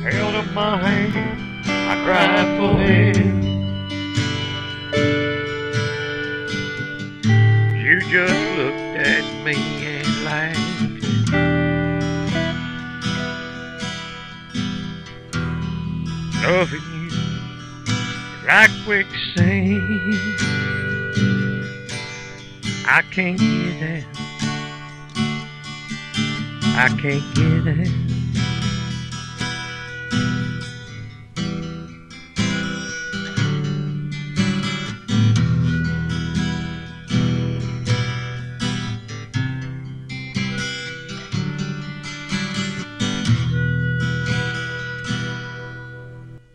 held up my hand, I cried for help. You just looked at me and laughed. Loving you is like quicksand. I can't get out. I can't get out.